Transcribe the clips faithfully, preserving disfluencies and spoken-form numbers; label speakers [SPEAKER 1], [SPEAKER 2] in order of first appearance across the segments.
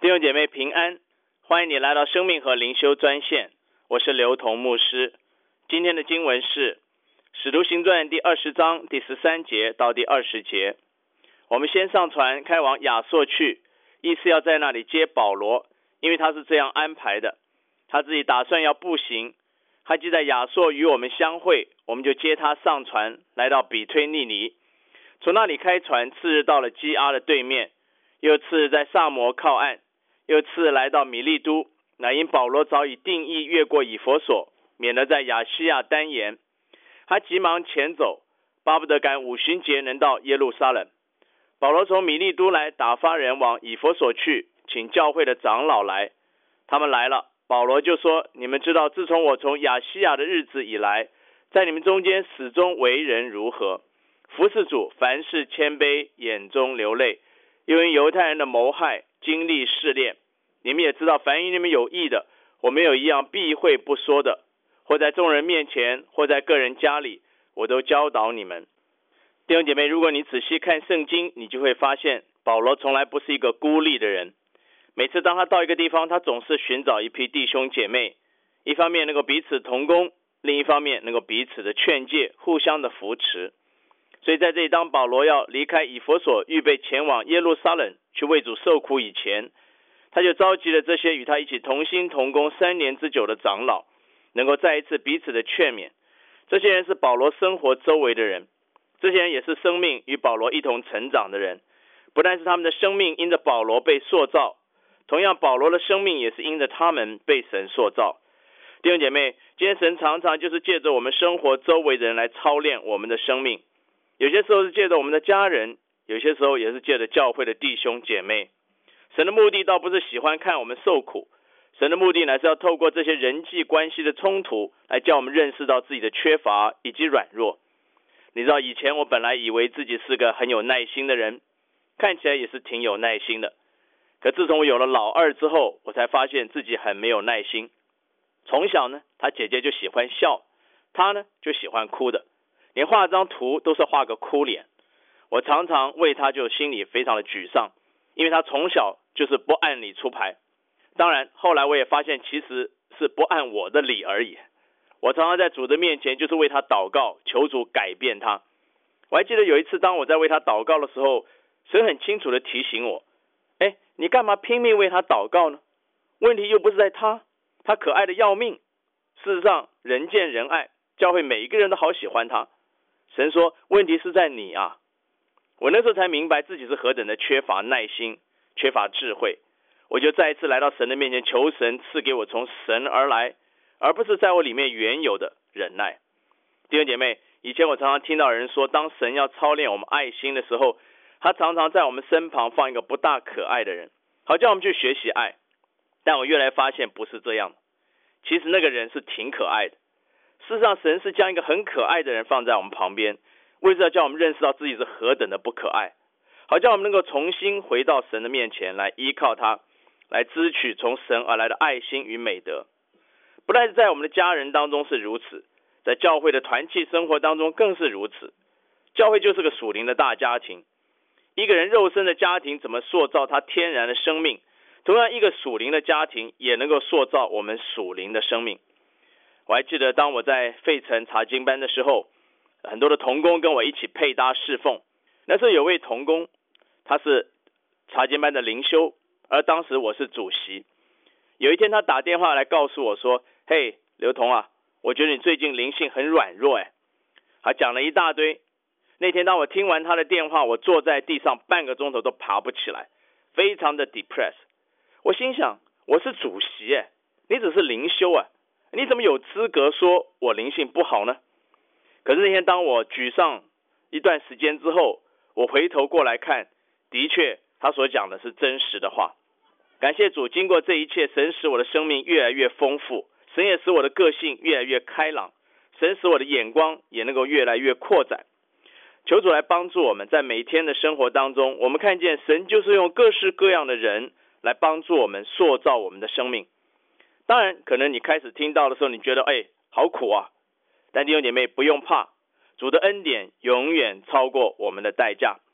[SPEAKER 1] 弟兄姐妹平安，欢迎你来到生命和灵修专线，我是刘同牧师。今天的经文是使徒行传第二十章第十三节到第二十节。我们先上船开往亚朔去，意思要在那里接保罗，因为他是这样安排的，他自己打算要步行，他既在亚朔与我们相会，我们就接他上船来到比推尼尼，从那里开船，次日到了基阿的对面，又次日在萨摩靠岸，又次日来到米利都，乃因保罗早已定义越过以弗所，免得在亚细亚单言。他急忙前走，巴不得赶五旬节能到耶路撒冷。保罗从米利都来，打发人往以弗所去，请教会的长老来。他们来了，保罗就说：你们知道自从我从亚细亚的日子以来，在你们中间始终为人如何，服侍主，凡事谦卑，眼中流泪，因为犹太人的谋害，经历试炼。你们也知道，凡与你们有益的，我没有一样避讳不说的，或在众人面前，或在个人家里，我都教导你们。弟兄姐妹，如果你仔细看圣经，你就会发现保罗从来不是一个孤立的人。每次当他到一个地方，他总是寻找一批弟兄姐妹，一方面能够彼此同工，另一方面能够彼此的劝诫，互相的扶持。所以在这里，当保罗要离开以弗所，预备前往耶路撒冷去为主受苦以前，他就召集了这些与他一起同心同工三年之久的长老，能够再一次彼此的劝勉。这些人是保罗生活周围的人，这些人也是生命与保罗一同成长的人。不但是他们的生命因着保罗被塑造，同样保罗的生命也是因着他们被神塑造。弟兄姐妹，今天神常常就是借着我们生活周围的人来操练我们的生命，有些时候是借着我们的家人，有些时候也是借着教会的弟兄姐妹。神的目的倒不是喜欢看我们受苦，神的目的乃是要透过这些人际关系的冲突，来叫我们认识到自己的缺乏以及软弱。你知道，以前我本来以为自己是个很有耐心的人，看起来也是挺有耐心的，可自从我有了老二之后，我才发现自己很没有耐心。从小呢，他姐姐就喜欢笑，他呢就喜欢哭的，连画张图都是画个哭脸。我常常为他就心里非常的沮丧，因为他从小就是不按理出牌。当然后来我也发现，其实是不按我的理而已。我常常在主的面前就是为他祷告，求主改变他。我还记得有一次，当我在为他祷告的时候，神很清楚的提醒我，哎，你干嘛拼命为他祷告呢？问题又不是在他，他可爱的要命。事实上人见人爱，教会每一个人都好喜欢他。神说问题是在你啊。我那时候才明白自己是何等的缺乏耐心，缺乏智慧。我就再一次来到神的面前，求神赐给我从神而来，而不是在我里面原有的忍耐。弟兄姐妹，以前我常常听到人说，当神要操练我们爱心的时候，他常常在我们身旁放一个不大可爱的人，好叫我们去学习爱。但我越来发现不是这样，其实那个人是挺可爱的。事实上神是将一个很可爱的人放在我们旁边，为了要叫我们认识到自己是何等的不可爱，好叫我们能够重新回到神的面前来依靠他，来支取从神而来的爱心与美德。不但是在我们的家人当中是如此，在教会的团契生活当中更是如此。教会就是个属灵的大家庭，一个人肉身的家庭怎么塑造他天然的生命，同样一个属灵的家庭也能够塑造我们属灵的生命。我还记得当我在费城查经班的时候，很多的同工跟我一起配搭侍奉。那时候有位同工，他是查经班的灵修，而当时我是主席。有一天他打电话来告诉我说，嘿，刘同啊，我觉得你最近灵性很软弱哎。他讲了一大堆。那天当我听完他的电话，我坐在地上半个钟头都爬不起来，非常的 depressed。 我心想，我是主席哎，你只是灵修啊，你怎么有资格说我灵性不好呢？可是那天当我沮丧一段时间之后，我回头过来看，的确他所讲的是真实的话。感谢主，经过这一切，神使我的生命越来越丰富，神也使我的个性越来越开朗，神使我的眼光也能够越来越扩展。求主来帮助我们，在每天的生活当中，我们看见神就是用各式各样的人来帮助我们塑造我们的生命。当然可能你开始听到的时候，你觉得哎，好苦啊。但弟兄姐妹不用怕，主的恩典永远超过我们的代价。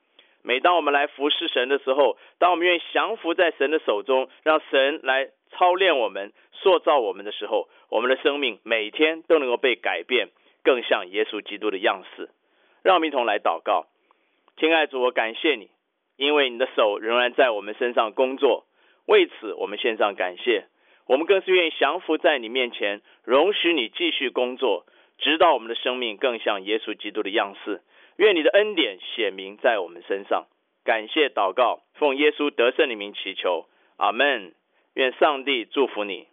[SPEAKER 1] 每当我们来服侍神的时候，当我们愿意降服在神的手中，让神来操练我们、塑造我们的时候，我们的生命每天都能够被改变，更像耶稣基督的样式。让我们一同来祷告。亲爱的主，我感谢你，因为你的手仍然在我们身上工作，为此我们献上感谢。我们更是愿意降服在你面前，容许你继续工作，直到我们的生命更像耶稣基督的样式。愿你的恩典显明在我们身上。感谢祷告，奉耶稣得胜的名祈求，阿们。愿上帝祝福你。